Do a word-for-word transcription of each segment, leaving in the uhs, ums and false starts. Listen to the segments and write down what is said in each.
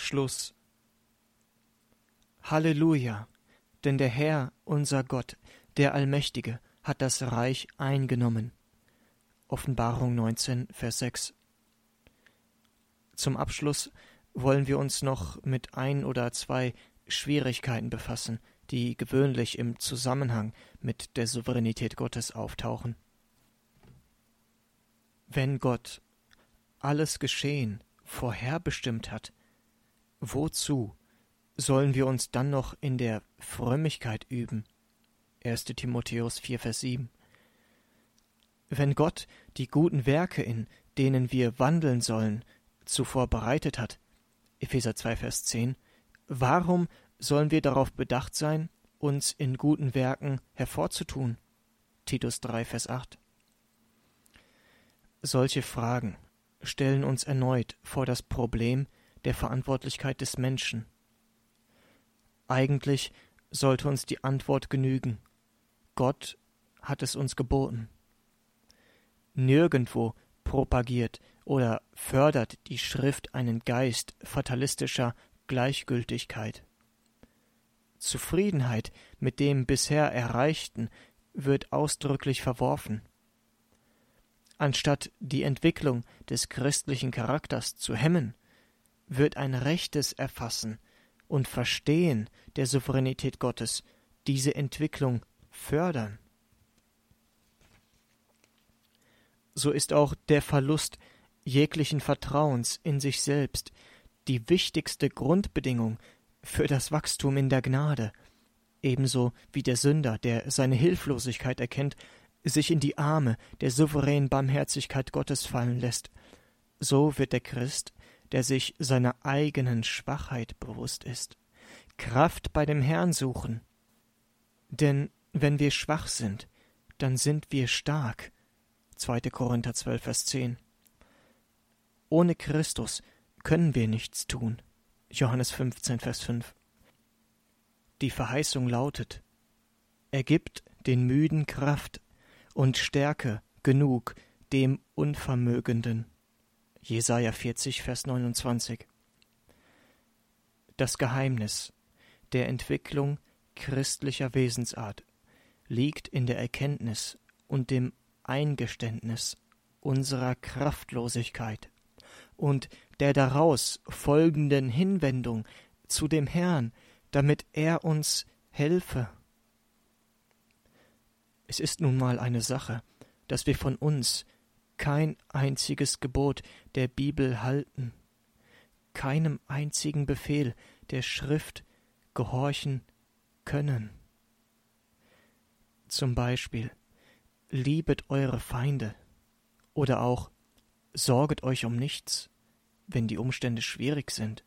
Schluss. Halleluja, denn der Herr, unser Gott, der Allmächtige, hat das Reich eingenommen. Offenbarung neunzehn, Vers sechs. Zum Abschluss wollen wir uns noch mit ein oder zwei Schwierigkeiten befassen, die gewöhnlich im Zusammenhang mit der Souveränität Gottes auftauchen. Wenn Gott alles Geschehen vorherbestimmt hat, wozu sollen wir uns dann noch in der Frömmigkeit üben? erster Timotheus vier, Vers sieben. Wenn Gott die guten Werke, in denen wir wandeln sollen, zuvor bereitet hat, Epheser zwei, Vers zehn, warum sollen wir darauf bedacht sein, uns in guten Werken hervorzutun? Titus drei, Vers acht. Solche Fragen stellen uns erneut vor das Problem der Verantwortlichkeit des Menschen. Eigentlich sollte uns die Antwort genügen. Gott hat es uns geboten. Nirgendwo propagiert oder fördert die Schrift einen Geist fatalistischer Gleichgültigkeit. Zufriedenheit mit dem bisher Erreichten wird ausdrücklich verworfen. Anstatt die Entwicklung des christlichen Charakters zu hemmen, wird ein rechtes Erfassen und Verstehen der Souveränität Gottes diese Entwicklung fördern. So ist auch der Verlust jeglichen Vertrauens in sich selbst die wichtigste Grundbedingung für das Wachstum in der Gnade, ebenso wie der Sünder, der seine Hilflosigkeit erkennt, sich in die Arme der souveränen Barmherzigkeit Gottes fallen lässt, so wird der Christ, der sich seiner eigenen Schwachheit bewusst ist, Kraft bei dem Herrn suchen. Denn wenn wir schwach sind, dann sind wir stark. zweiter Korinther zwölf, Vers zehn. Ohne Christus können wir nichts tun. Johannes fünfzehn, Vers fünf. Die Verheißung lautet: Er gibt den Müden Kraft und Stärke genug dem Unvermögenden. Jesaja vierzig, Vers neunundzwanzig. Das Geheimnis der Entwicklung christlicher Wesensart liegt in der Erkenntnis und dem Eingeständnis unserer Kraftlosigkeit und der daraus folgenden Hinwendung zu dem Herrn, damit er uns helfe. Es ist nun mal eine Sache, dass wir von uns kein einziges Gebot der Bibel halten, keinem einzigen Befehl der Schrift gehorchen können. Zum Beispiel: Liebet eure Feinde oder auch sorget euch um nichts, wenn die Umstände schwierig sind.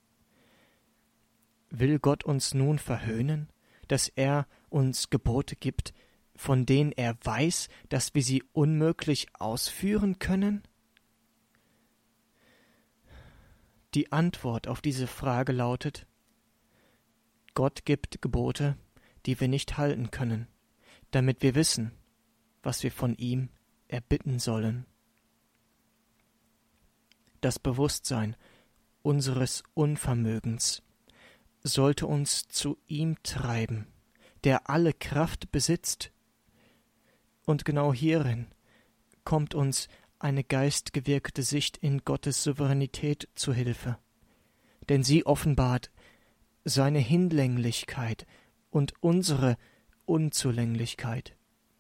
Will Gott uns nun verhöhnen, dass er uns Gebote gibt, von denen er weiß, dass wir sie unmöglich ausführen können? Die Antwort auf diese Frage lautet: Gott gibt Gebote, die wir nicht halten können, damit wir wissen, was wir von ihm erbitten sollen. Das Bewusstsein unseres Unvermögens sollte uns zu ihm treiben, der alle Kraft besitzt. Und genau hierin kommt uns eine geistgewirkte Sicht in Gottes Souveränität zu Hilfe, denn sie offenbart seine Hinlänglichkeit und unsere Unzulänglichkeit.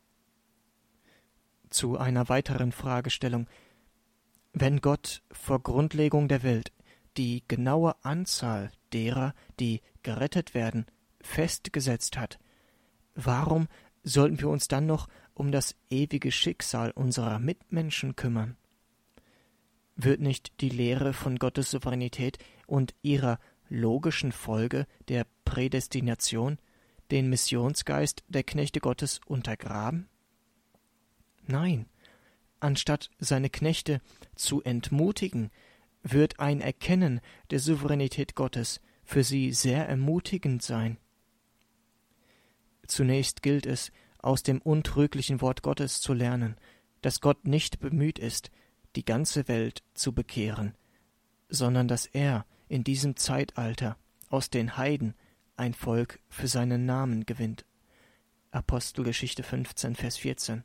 Zu einer weiteren Fragestellung: Wenn Gott vor Grundlegung der Welt die genaue Anzahl derer, die gerettet werden, festgesetzt hat, warum sollten wir uns dann noch um das ewige Schicksal unserer Mitmenschen kümmern? Wird nicht die Lehre von Gottes Souveränität und ihrer logischen Folge der Prädestination den Missionsgeist der Knechte Gottes untergraben? Nein, anstatt seine Knechte zu entmutigen, wird ein Erkennen der Souveränität Gottes für sie sehr ermutigend sein. Zunächst gilt es, aus dem untrüglichen Wort Gottes zu lernen, dass Gott nicht bemüht ist, die ganze Welt zu bekehren, sondern dass er in diesem Zeitalter aus den Heiden ein Volk für seinen Namen gewinnt. Apostelgeschichte fünfzehn, Vers vierzehn.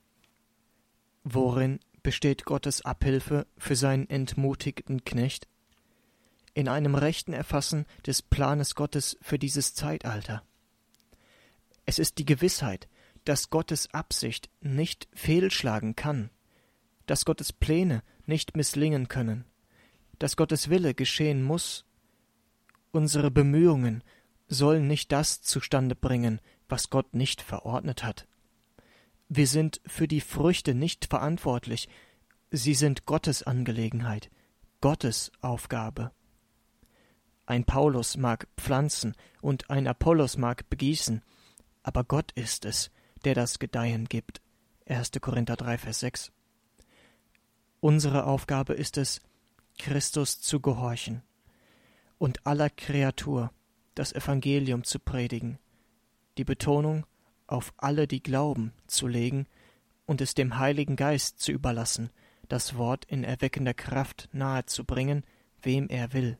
Worin besteht Gottes Abhilfe für seinen entmutigten Knecht? In einem rechten Erfassen des Planes Gottes für dieses Zeitalter. Es ist die Gewissheit, dass Gottes Absicht nicht fehlschlagen kann, dass Gottes Pläne nicht misslingen können, dass Gottes Wille geschehen muss. Unsere Bemühungen sollen nicht das zustande bringen, was Gott nicht verordnet hat. Wir sind für die Früchte nicht verantwortlich, sie sind Gottes Angelegenheit, Gottes Aufgabe. Ein Paulus mag pflanzen und ein Apollos mag begießen, aber Gott ist es, der das Gedeihen gibt. erster Korinther drei, Vers sechs. Unsere Aufgabe ist es, Christus zu gehorchen und aller Kreatur das Evangelium zu predigen, die Betonung auf alle, die glauben, zu legen und es dem Heiligen Geist zu überlassen, das Wort in erweckender Kraft nahezubringen, wem er will.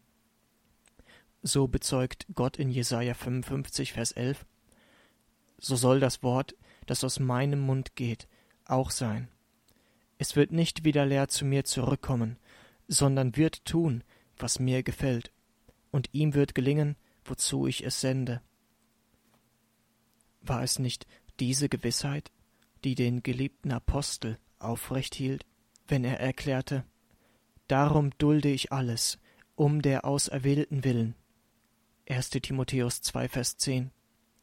So bezeugt Gott in Jesaja fünfundfünfzig, Vers elf: So soll das Wort, das aus meinem Mund geht, auch sein. Es wird nicht wieder leer zu mir zurückkommen, sondern wird tun, was mir gefällt, und ihm wird gelingen, wozu ich es sende. War es nicht diese Gewissheit, die den geliebten Apostel aufrecht hielt, wenn er erklärte: Darum dulde ich alles, um der Auserwählten willen. erster Timotheus zwei, Vers zehn.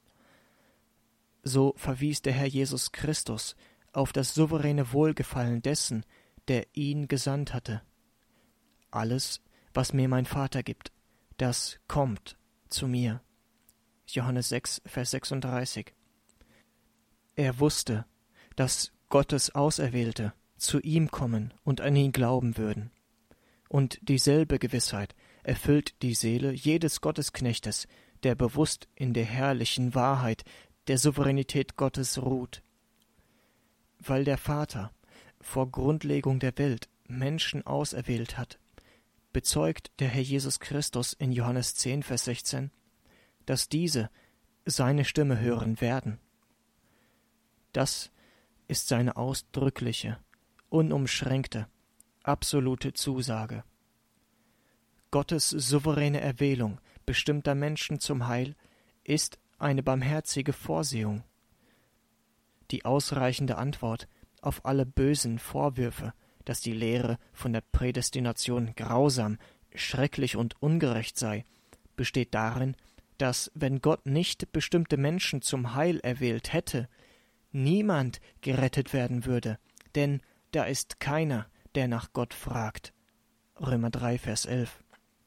So verwies der Herr Jesus Christus auf das souveräne Wohlgefallen dessen, der ihn gesandt hatte. Alles, was mir mein Vater gibt, das kommt zu mir. Johannes sechs, Vers sechsunddreißig. Er wusste, dass Gottes Auserwählte zu ihm kommen und an ihn glauben würden. Und dieselbe Gewissheit erfüllt die Seele jedes Gottesknechtes, der bewusst in der herrlichen Wahrheit der Souveränität Gottes ruht. Weil der Vater vor Grundlegung der Welt Menschen auserwählt hat, bezeugt der Herr Jesus Christus in Johannes zehn, Vers sechzehn, dass diese seine Stimme hören werden. Das ist seine ausdrückliche, unumschränkte, absolute Zusage. Gottes souveräne Erwählung bestimmter Menschen zum Heil ist eine barmherzige Vorsehung. Die ausreichende Antwort auf alle bösen Vorwürfe, dass die Lehre von der Prädestination grausam, schrecklich und ungerecht sei, besteht darin, dass, wenn Gott nicht bestimmte Menschen zum Heil erwählt hätte, niemand gerettet werden würde, denn da ist keiner, der nach Gott fragt. Römer drei, Vers elf.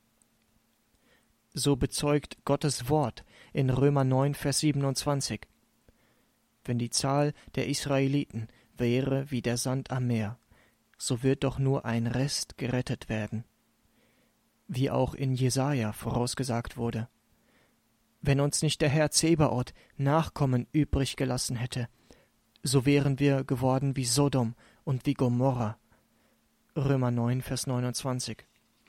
So bezeugt Gottes Wort in Römer neun, Vers siebenundzwanzig. Wenn die Zahl der Israeliten wäre wie der Sand am Meer, so wird doch nur ein Rest gerettet werden. Wie auch in Jesaja vorausgesagt wurde. Wenn uns nicht der Herr Zebaoth Nachkommen übrig gelassen hätte, so wären wir geworden wie Sodom und wie Gomorra. Römer neun, Vers neunundzwanzig.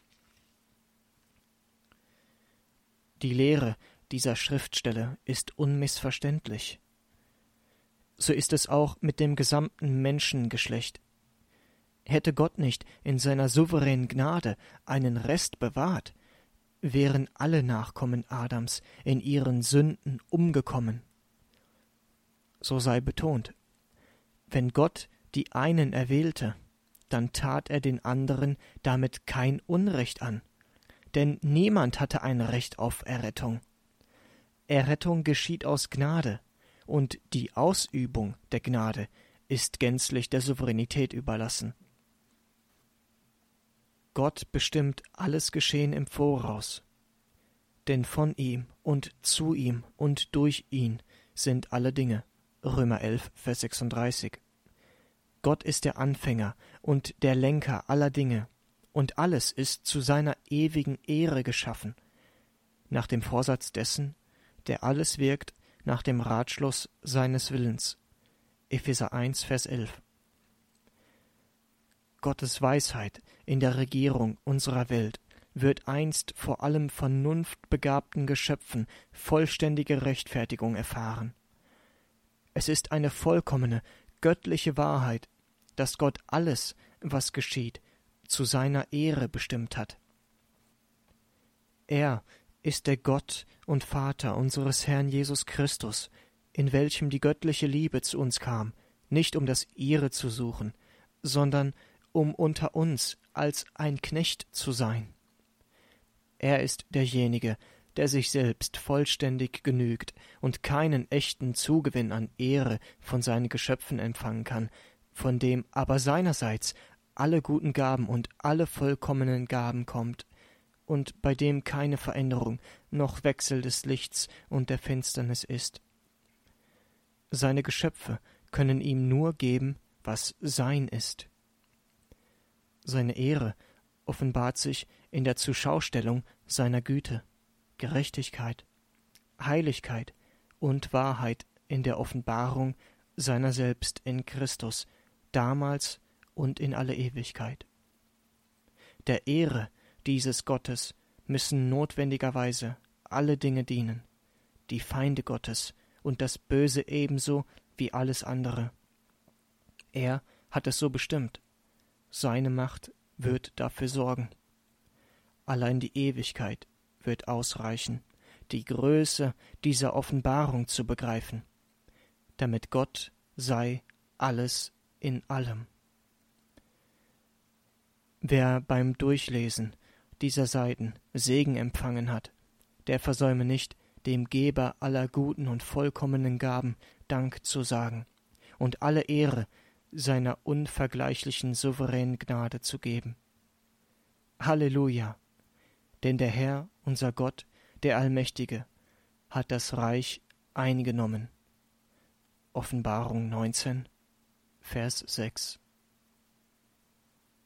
Die Lehre dieser Schriftstelle ist unmissverständlich. So ist es auch mit dem gesamten Menschengeschlecht. Hätte Gott nicht in seiner souveränen Gnade einen Rest bewahrt, wären alle Nachkommen Adams in ihren Sünden umgekommen. So sei betont, wenn Gott die einen erwählte, dann tat er den anderen damit kein Unrecht an, denn niemand hatte ein Recht auf Errettung. Errettung geschieht aus Gnade, und die Ausübung der Gnade ist gänzlich der Souveränität überlassen. Gott bestimmt alles Geschehen im Voraus, denn von ihm und zu ihm und durch ihn sind alle Dinge. Römer elf, Vers sechsunddreißig. Gott ist der Anfänger und der Lenker aller Dinge, und alles ist zu seiner ewigen Ehre geschaffen, nach dem Vorsatz dessen, der alles wirkt nach dem Ratschluss seines Willens. Epheser eins, Vers elf. Gottes Weisheit in der Regierung unserer Welt wird einst vor allem vernunftbegabten Geschöpfen vollständige Rechtfertigung erfahren. Es ist eine vollkommene, göttliche Wahrheit, dass Gott alles, was geschieht, zu seiner Ehre bestimmt hat. Er ist der Gott und Vater unseres Herrn Jesus Christus, in welchem die göttliche Liebe zu uns kam, nicht um das Ihre zu suchen, sondern um unter uns als ein Knecht zu sein. Er ist derjenige, der sich selbst vollständig genügt und keinen echten Zugewinn an Ehre von seinen Geschöpfen empfangen kann, von dem aber seinerseits alle guten Gaben und alle vollkommenen Gaben kommt, und bei dem keine Veränderung noch Wechsel des Lichts und der Finsternis ist. Seine Geschöpfe können ihm nur geben, was sein ist. Seine Ehre offenbart sich in der Zuschaustellung seiner Güte, Gerechtigkeit, Heiligkeit und Wahrheit in der Offenbarung seiner selbst in Christus, damals und in alle Ewigkeit. Der Ehre dieses Gottes müssen notwendigerweise alle Dinge dienen, die Feinde Gottes und das Böse ebenso wie alles andere. Er hat es so bestimmt. Seine Macht wird dafür sorgen. Allein die Ewigkeit wird ausreichen, die Größe dieser Offenbarung zu begreifen, damit Gott sei alles in allem. Wer beim Durchlesen dieser Seiten Segen empfangen hat, der versäume nicht, dem Geber aller guten und vollkommenen Gaben Dank zu sagen und alle Ehre seiner unvergleichlichen souveränen Gnade zu geben. Halleluja! Denn der Herr, unser Gott, der Allmächtige, hat das Reich eingenommen. Offenbarung neunzehn, Vers sechs.